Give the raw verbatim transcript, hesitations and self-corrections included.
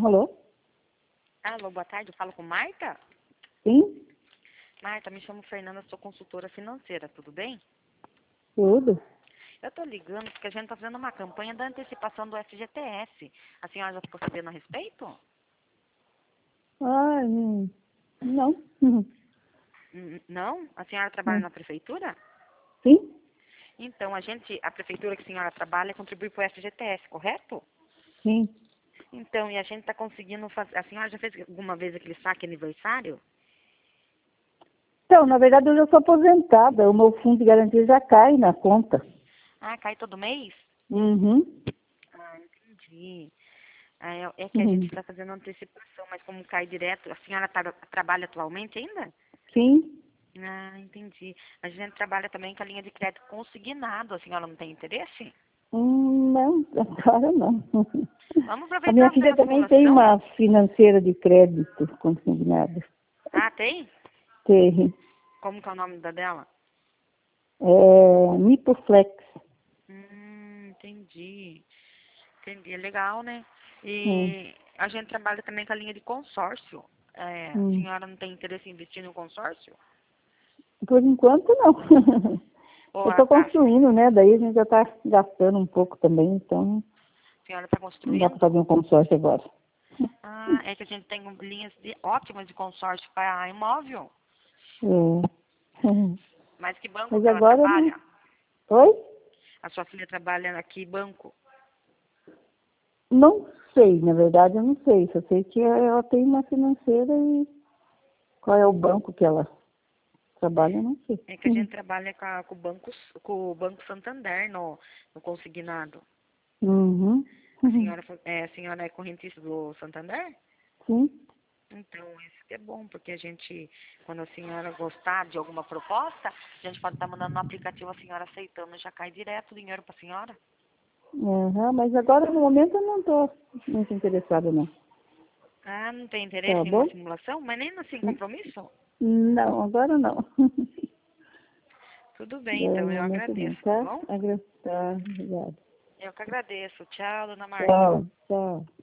Alô? Alô, boa tarde, eu falo com Marta? Sim? Marta, me chamo Fernanda, sou consultora financeira, tudo bem? Tudo? Eu tô ligando porque a gente tá fazendo uma campanha da antecipação do F G T S. A senhora já ficou sabendo a respeito? Ah, hum, não. Uhum. N- Não? A senhora trabalha Hum. na prefeitura? Sim? Então, a gente, a prefeitura que a senhora trabalha contribui para o F G T S, correto? Sim. Então, e a gente tá conseguindo fazer... A senhora já fez alguma vez aquele saque aniversário? Então, na verdade, eu já sou aposentada. O meu fundo de garantia já cai na conta. Ah, cai todo mês? Uhum. Ah, entendi. Ah, é é que a gente Uhum. está fazendo antecipação, mas como cai direto, a senhora tá- trabalha atualmente ainda? Sim? Ah, entendi. A gente trabalha também com a linha de crédito consignado. A senhora não tem interesse? Hum, não, agora não. Vamos A minha aproveitar fazer filha a também tem simulação? uma financeira de crédito consignada. Ah, tem? Tem. Como que é o nome da dela? É Nipoflex. Hum, entendi. Entendi. É legal, né? Hum. E a gente trabalha também com a linha de consórcio. É, a Hum. senhora não tem interesse em investir no consórcio? Por enquanto, não. Ou Eu a, estou a, construindo, né? Daí a gente já está gastando um pouco também, então a senhora está não dá para construindo? fazer um consórcio agora. Ah, é que a gente tem linhas de, ótimas de consórcio para imóvel. É. Mas que banco Mas que ela agora não. trabalha? Oi? A sua filha trabalha aqui, banco? Não sei, na verdade eu não sei. Só sei que ela tem uma financeira e qual é o banco que ela trabalha, eu não sei. É que a gente trabalha com, a- com o banco, com o Banco Santander no, no consignado. Uhum. A Uhum. senhora, fa- é, a senhora é correntista do Santander? Sim. Então, isso que é bom, porque a gente, quando a senhora gostar de alguma proposta, a gente pode estar mandando no aplicativo, a senhora aceitando, já cai direto o dinheiro para a senhora. Uhum. Mas agora no momento eu não estou muito interessada, não. Ah, não tem Tá interesse em uma bom? simulação? Mas nem sem compromisso? Não, agora não. Tudo É, bem, no então eu momento não, agradeço, tá tá? bom? Agra- Tá, obrigada. Eu que agradeço. Tchau, dona Marta. Tchau, tchau.